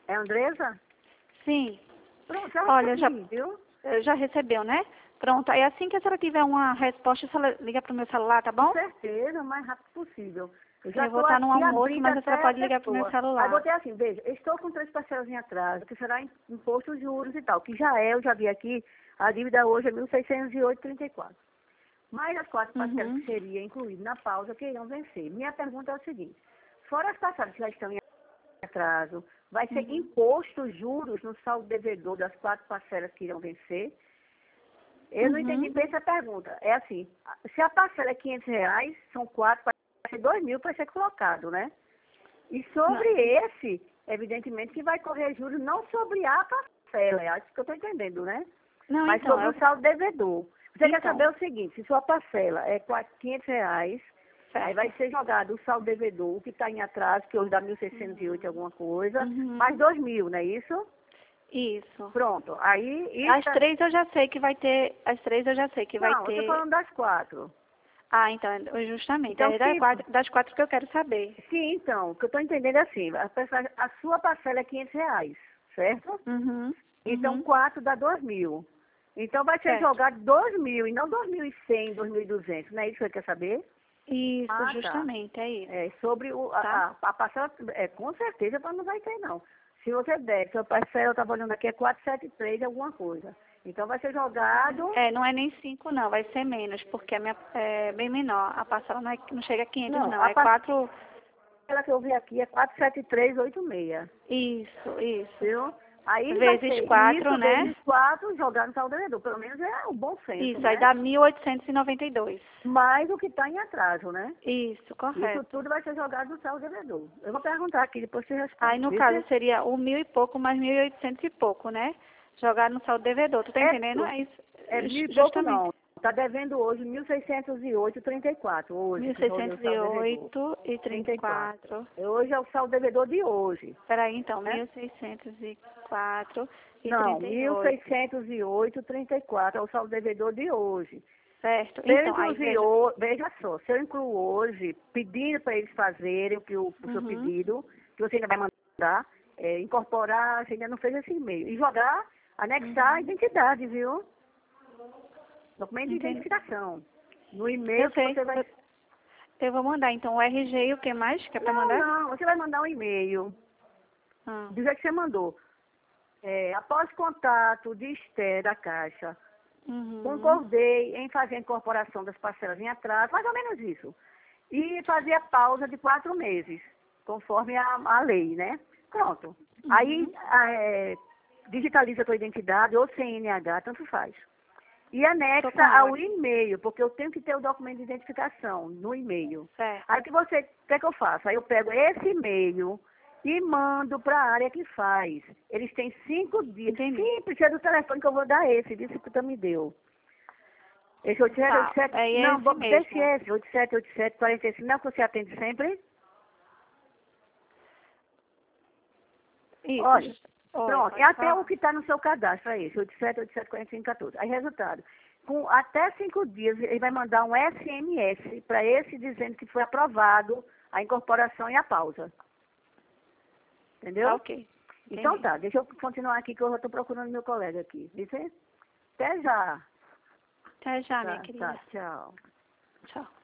É Andresa? Sim. Pronto, já Olha, recebi, viu? já recebeu, né? Pronto, aí assim que a senhora tiver uma resposta, a senhora liga pro meu celular, tá Com bom? certeza, o mais rápido possível. Eu já Eu vou estou estar no aqui almoço, abrindo mas a senhora até a pode ligar pro meu pessoa. Aí celular. botei assim, veja, estou com 3 parcelas em atraso, que será imposto os juros e tal, que já é, eu já vi aqui, a dívida hoje é 1.608,34. Mais as 4 parcelas que seria incluído na pausa que irão vencer. Minha pergunta é o seguinte, fora as parcelas que já estão em atraso, vai ser imposto os juros no saldo devedor das 4 parcelas que irão vencer? Eu não entendi bem essa pergunta. É assim, se a parcela é R$ 500, são 4, vai ser 2.000 para ser colocado, né? E sobre esse, evidentemente que vai correr juros não sobre a parcela, é isso que eu estou entendendo, né? Não, Mas então, sobre o saldo devedor. Você quer Então. saber o seguinte, se sua parcela é R$ 500, aí Certo. vai ser jogado o saldo devedor, o que está em atraso, que hoje dá 1.608 alguma coisa, mais 2.000, não é isso? Isso. Pronto. Aí As 3 eu já sei que vai ter. As 3 eu já sei que vai Não, eu estou ter. falando das 4. Ah, então, justamente. Então, É se das 4 que eu quero saber. Sim, então, o que eu estou entendendo é assim, a sua parcela é R$ 500, certo? Então, 4 dá 2.000. Então, vai ser Certo. jogado 2.000 e não 2.100, 2.200, não é isso que você quer saber? Isso, Tá. justamente, é isso. É, sobre Tá? a parcela, com certeza não vai ter, não. Se você der, sua parcela, eu estava olhando aqui, é 473 alguma coisa. Então, vai ser jogado... Não é nem 5 não, vai ser menos, porque a minha é bem menor. A parcela não chega a 500 não, a é 4... parcela que eu vi aqui é 473,86. Isso. Viu? Aí vai Vezes ser 4, isso, né? vezes 4, jogar no saldo devedor. Pelo menos é o bom senso, Isso, né? aí dá 1.892. Mais o que está em atraso, né? Isso, Isso correto. tudo vai ser jogado no saldo devedor. Eu vou perguntar aqui, depois você responde. Aí, no Viu? caso, seria o 1.000 e pouco mais 1.800 e pouco, né? Jogar no saldo devedor. Tu tá entendendo? É isso. É 1.000 e pouco Justamente. não. Está devendo hoje 1.608,34. Hoje, que rolou o saldo devedor. 1.608,34. Hoje é o saldo devedor de hoje. Peraí, então, Né? 1.604 e Não, 38. 1.608,34 é o saldo devedor de hoje. Certo. Se eu Então, aí incluir veja. veja só, se eu incluo hoje, pedindo para eles fazerem o seu pedido, que você ainda vai mandar, incorporar, você ainda não fez esse e-mail, e jogar, anexar a identidade, viu? Documento de Entendi. identificação. No e-mail Eu que sei. você vai... Eu vou mandar, então, o RG e o que mais que é pra mandar? Não, você vai mandar um e-mail, do jeito que você mandou. Após contato de Esté da Caixa, concordei em fazer a incorporação das parcelas em atraso, mais ou menos isso. E fazer a pausa de 4 meses, conforme a lei, né? Pronto. Aí digitaliza a tua identidade ou CNH, tanto faz. E anexa ao e-mail, porque eu tenho que ter o documento de identificação no e-mail. Certo. Aí o que eu faço? Aí eu pego esse e-mail e mando para a área que faz. Eles têm 5 dias. Entendi. Sim, precisa do telefone que eu vou dar esse, disse que tu me deu. Esse 8787. É Não, esse mesmo. deixe esse, 878745. Não, que você atende sempre? Isso. Olha, pronto. É até falar. o que está no seu cadastro, é esse, 87874514. Aí, resultado. Com até 5 dias, ele vai mandar um SMS para esse dizendo que foi aprovado a incorporação e a pausa. Entendeu? Tá, ok. Então Entendi. tá, deixa eu continuar aqui que eu já estou procurando meu colega aqui. Viu? Até já. Até já, minha Tá, querida. tchau. Tchau.